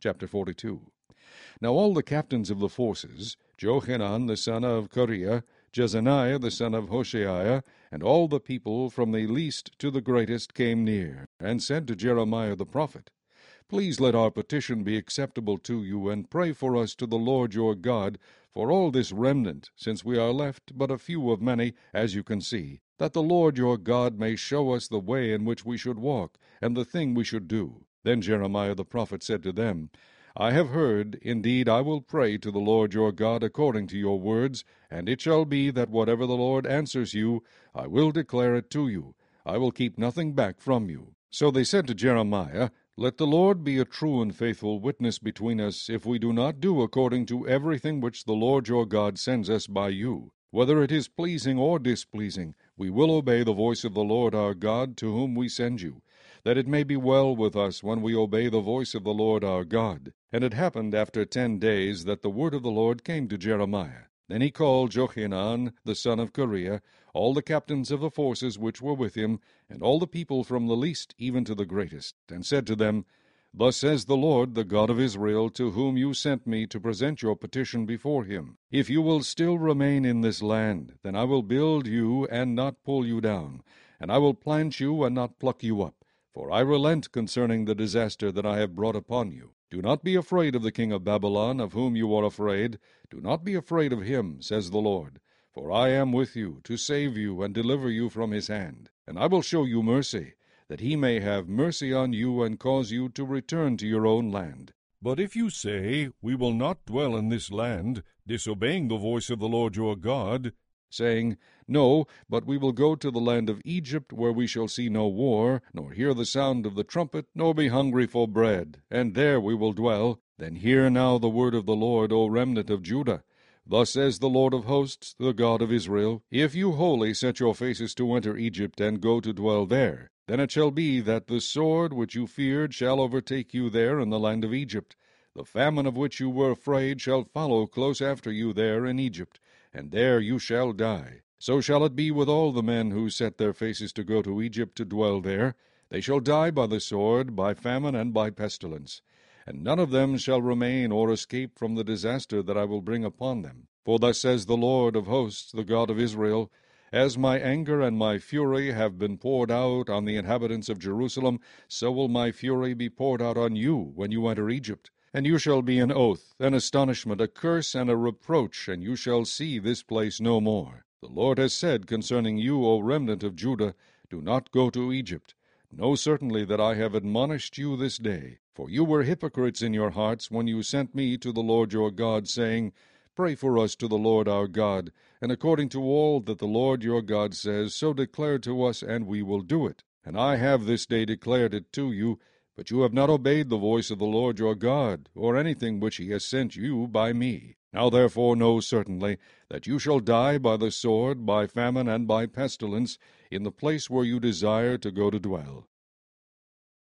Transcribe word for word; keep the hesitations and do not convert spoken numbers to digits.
Chapter forty-two. Now all the captains of the forces, Johanan the son of Kareah, Jezaniah the son of Hoshaiah, and all the people from the least to the greatest came near, and said to Jeremiah the prophet, Please let our petition be acceptable to you, and pray for us to the Lord your God, for all this remnant, since we are left but a few of many, as you can see, that the Lord your God may show us the way in which we should walk, and the thing we should do. Then Jeremiah the prophet said to them, I have heard, indeed I will pray to the Lord your God according to your words, and it shall be that whatever the Lord answers you, I will declare it to you. I will keep nothing back from you. So they said to Jeremiah, Let the Lord be a true and faithful witness between us, if we do not do according to everything which the Lord your God sends us by you. Whether it is pleasing or displeasing, we will obey the voice of the Lord our God, to whom we send you, that it may be well with us when we obey the voice of the Lord our God. And it happened after ten days that the word of the Lord came to Jeremiah. Then he called Johanan the son of Kareah, all the captains of the forces which were with him, and all the people from the least even to the greatest, and said to them, Thus says the Lord, the God of Israel, to whom you sent me to present your petition before him. If you will still remain in this land, then I will build you and not pull you down, and I will plant you and not pluck you up. For I relent concerning the disaster that I have brought upon you. Do not be afraid of the king of Babylon, of whom you are afraid. Do not be afraid of him, says the Lord. For I am with you, to save you and deliver you from his hand. And I will show you mercy, that he may have mercy on you and cause you to return to your own land. But if you say, We will not dwell in this land, disobeying the voice of the Lord your God, saying, No, but we will go to the land of Egypt, where we shall see no war, nor hear the sound of the trumpet, nor be hungry for bread, and there we will dwell, then hear now the word of the Lord, O remnant of Judah. Thus says the Lord of hosts, the God of Israel, If you wholly set your faces to enter Egypt, and go to dwell there, then it shall be that the sword which you feared shall overtake you there in the land of Egypt. The famine of which you were afraid shall follow close after you there in Egypt, and there you shall die. So shall it be with all the men who set their faces to go to Egypt to dwell there. They shall die by the sword, by famine, and by pestilence. And none of them shall remain or escape from the disaster that I will bring upon them. For thus says the Lord of hosts, the God of Israel, As my anger and my fury have been poured out on the inhabitants of Jerusalem, so will my fury be poured out on you when you enter Egypt. And you shall be an oath, an astonishment, a curse, and a reproach, and you shall see this place no more. The Lord has said concerning you, O remnant of Judah, Do not go to Egypt. Know certainly that I have admonished you this day. For you were hypocrites in your hearts when you sent me to the Lord your God, saying, Pray for us to the Lord our God, and according to all that the Lord your God says, so declare to us, and we will do it. And I have this day declared it to you, but you have not obeyed the voice of the Lord your God, or anything which he has sent you by me. Now therefore know certainly that you shall die by the sword, by famine, and by pestilence, in the place where you desire to go to dwell.